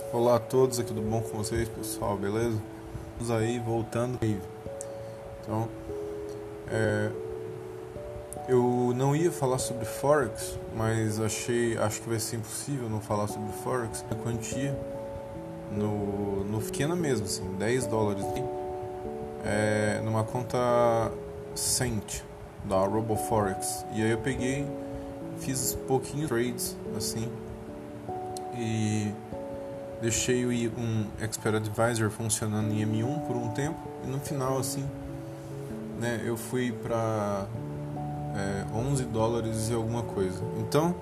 Olá a todos, aqui tudo bom com vocês, pessoal, beleza? Vamos aí, voltando. Então, eu não ia falar sobre Forex, mas acho que vai ser impossível não falar sobre Forex. A quantia no pequena mesmo, assim, $10, numa conta Cent da RoboForex. E aí eu peguei, fiz pouquinhos trades, assim, e deixei um Expert Advisor funcionando em M1 por um tempo, e no final, assim, né, eu fui para $11 e alguma coisa. Então,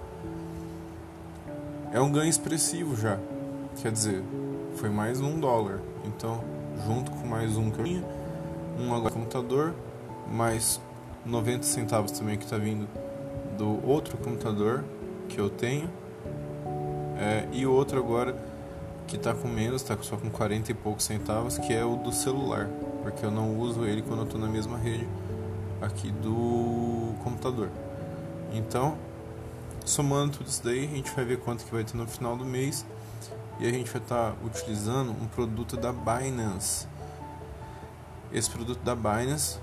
é um ganho expressivo já. Quer dizer, foi mais $1. Então, junto com mais um que eu tinha, um agora computador, mais 90 centavos também que está vindo do outro computador que eu tenho, e outro agora que está com menos, está só com 40 e poucos centavos, que é o do celular, porque eu não uso ele quando eu estou na mesma rede aqui do computador. Então, somando tudo isso daí, a gente vai ver quanto que vai ter no final do mês, e a gente vai estar utilizando um produto da Binance. Esse produto da Binance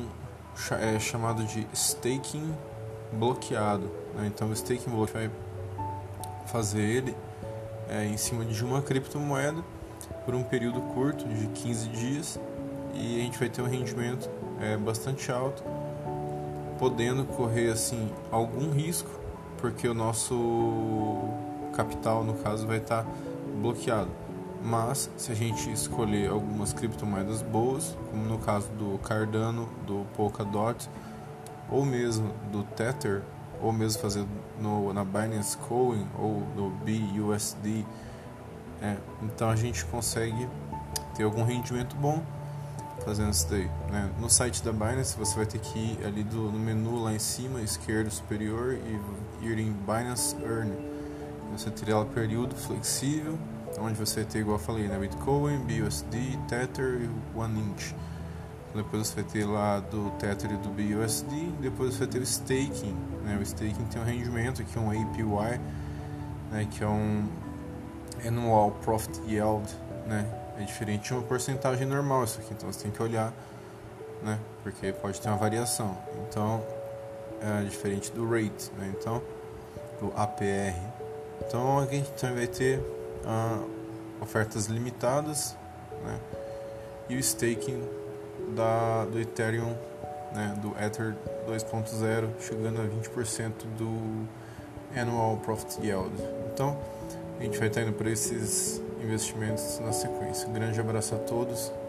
é chamado de staking bloqueado, né? Então o staking bloqueado vai fazer ele em cima de uma criptomoeda por um período curto de 15 dias, e a gente vai ter um rendimento bastante alto, podendo correr assim algum risco, porque o nosso capital, no caso, vai estar bloqueado. Mas se a gente escolher algumas criptomoedas boas, como no caso do Cardano, do Polkadot, ou mesmo do Tether, ou mesmo fazer na Binance Coin ou no BUSD, então a gente consegue ter algum rendimento bom fazendo isso daí, né? No site da Binance você vai ter que ir ali no menu lá em cima, esquerdo superior, e ir em Binance Earn. Você teria lá período flexível, onde você vai ter, igual eu falei, né, Bitcoin, BUSD, Tether e OneInch. Depois você vai ter lá do Tether e do BUSD. Depois você vai ter o staking, né? O staking tem um rendimento aqui, um APY, né, que é um Annual Profit Yield, né? É diferente de uma porcentagem normal isso aqui, então você tem que olhar, né? Porque pode ter uma variação. Então é diferente do rate, né? Então do APR. Então aqui a gente também vai ter ofertas limitadas, né? E o staking do Ethereum, né? Do Ether 2.0, chegando a 20% do Annual Profit Yield. Então a gente vai estar indo para esses investimentos na sequência. Um grande abraço a todos.